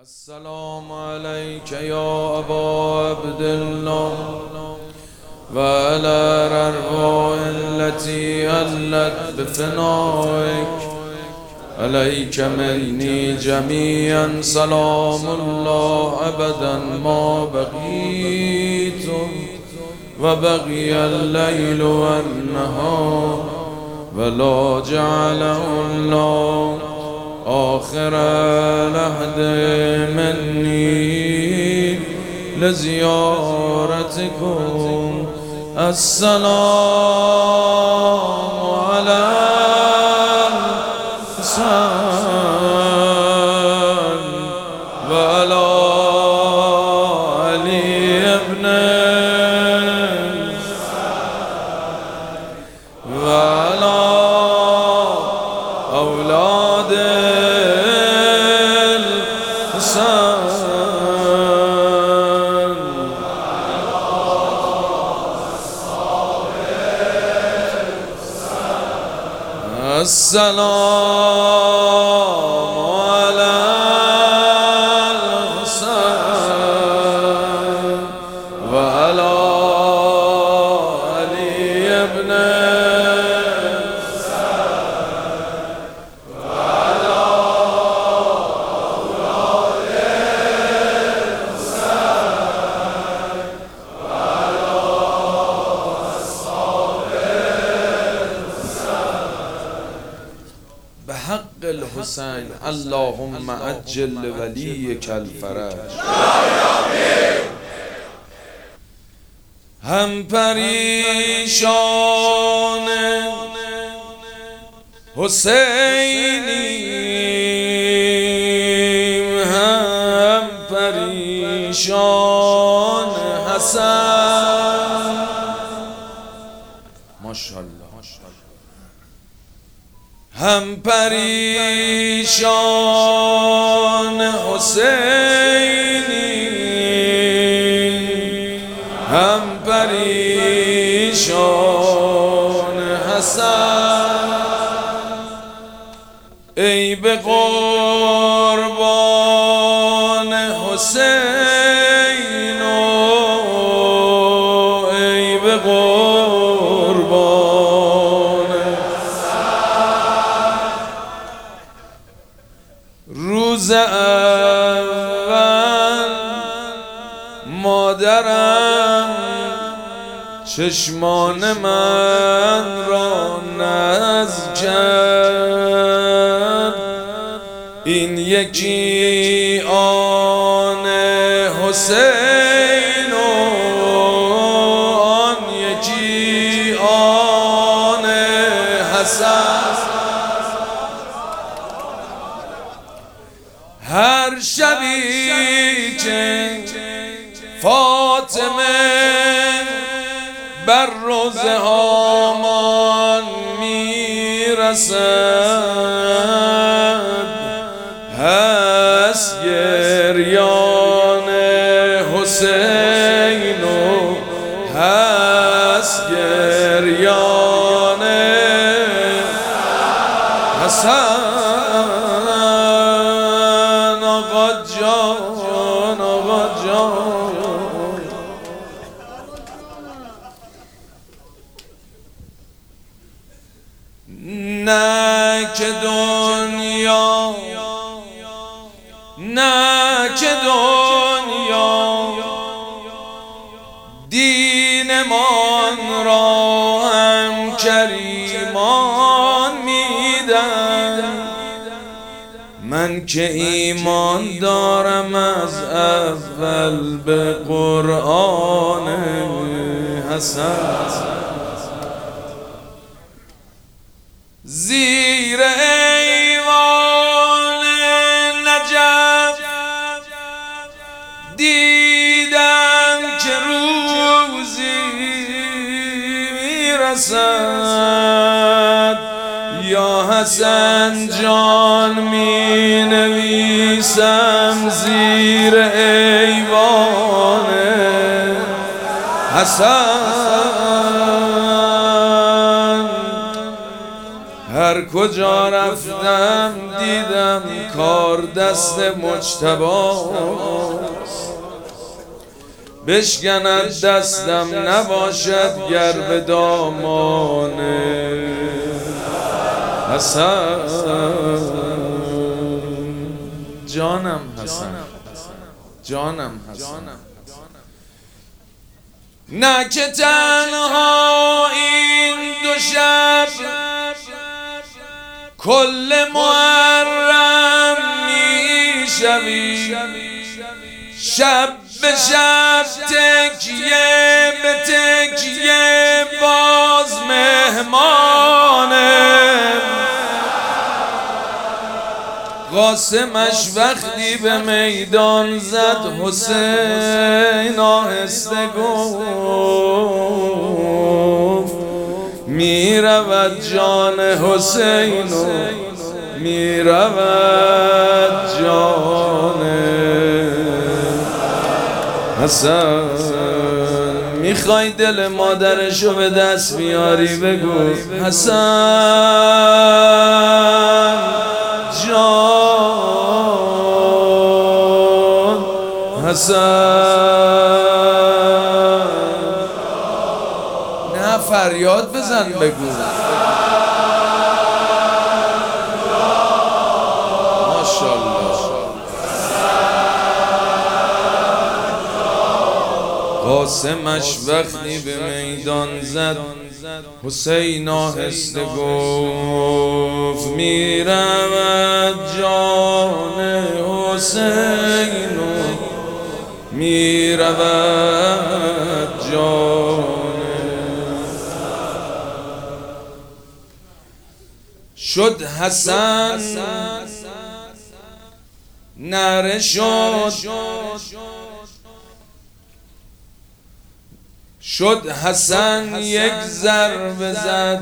السلام عليك يا أبا عبد الله وعلى الأرواح التي ألت بفنائك عليك مني جميعا سلام الله أبدا ما بقيت وبقي الليل والنهار ولا جعله الله آخر العهد مني لزيارتكم. السلام على الحسن وعلى علي ابن وعلى أولاد السلام على الحسن وعلى علي ابن وعلى أولاد الحسن وعلى أصحاب بحق الحسين اللهم عجل لوليك الفرج. هم پریشان حسینیم هم پریشان حسن ماشاءالله هم پریشان حسینی هم پریشان حسن ای به قربان حسین و ای به قربان روز اول مادرم چشمان من را نز کرد این یکی آن حسین و آن یکی آن حسن. هر شبی که فاطمه بر روضه هامان میرسد هست گریان حسین و هست گریان حسن. نه که دنیا دینمان را هم کریمان میدن من که ایمان دارم از اول به قرآن حسن. زیر ایوان نجف دیدم که روزی میرسد یا حسن جان می نویسم زیر ایوان حسن. هر کجا رفتم دیدم کار دست مجتباست، بشکند دستم نباشد گر به دامان حسن. جانم حسن، جانم حسن، نه که تنها این دو شب کل محرم می شوی، شب به شب تکیه به تکیه باز مهمانم. قاسمش وقتی به میدان زد حسین آهسته گفت می رود جان حسین و می رود جان حسن. میخوای دل مادرشو به دست بیاری بگو حسن جان، حسن. نه فریاد بزن بگو ماشاءالله. قاسمش وقتی به میدان زد حسین آهسته گفت می رود جان حسین و می رود جان. شد حسن نره شد حسن یک ضربه زد.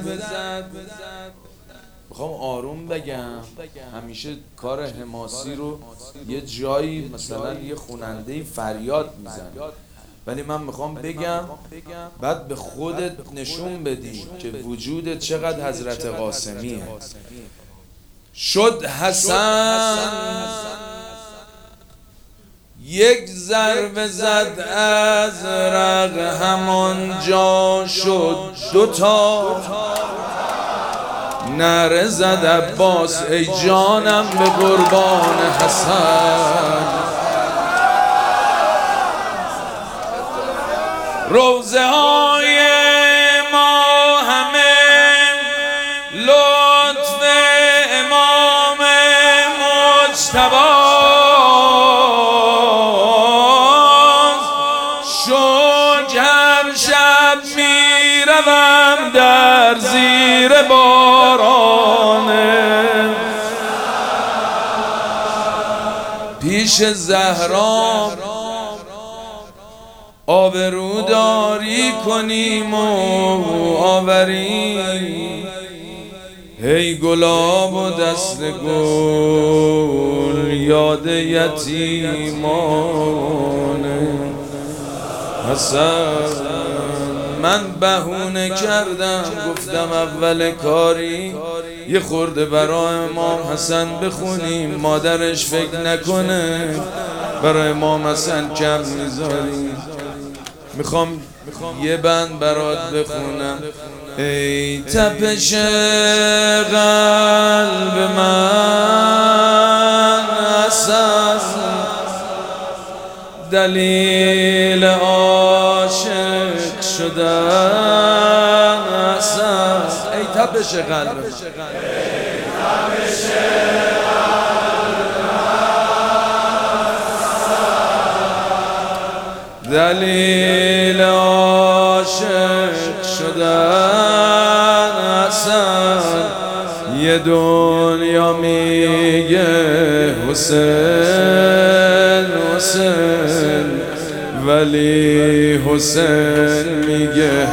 میخوام آروم بگم، همیشه کار حماسی رو یه جایی مثلا یه خواننده فریاد میزنه، ولی من میخوام بگم بعد به خودت نشون بدی که وجودت چقدر حضرت قاسمیه. شد حسن یک ضربه زد از رق، همانجا شد دوتا. نره زد عباس ای جانم به قربان حسن. روزه های ما همه لطف امام مجتبی، در زیر باران پیش زهرا آبروداری کنیم و آوریم. هی گلاب و دست گل یاد یتیمان حسن. من بهونه کردم گفتم اول کاری یه خورده برای امام حسن بخونیم، مادرش فکر نکنه برای امام حسن کم میذاریم. میخوام یه بند برات بخونم. ای تپش قلب من حسن، دلیل عاشق شدن حسن. ای تپش قلب، دلیل عاشق شدن حسن. یه دنیا میگه حسین حسین، ولی حسین میگه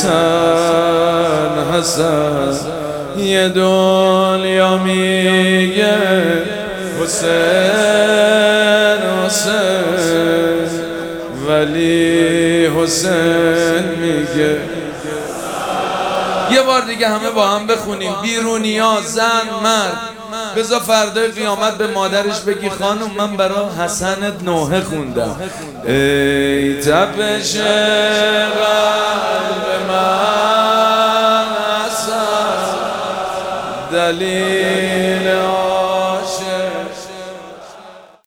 حسن حسن. یه دنیا میگه حسین حسین، ولی حسین میگه. یه بار دیگه همه با هم بخونیم. بیرونیا زن مرد بذار فردای قیامت به مادرش بگی خانم من برا حسنت نوحه خوندم. ای تپش قلب من حسن دلیل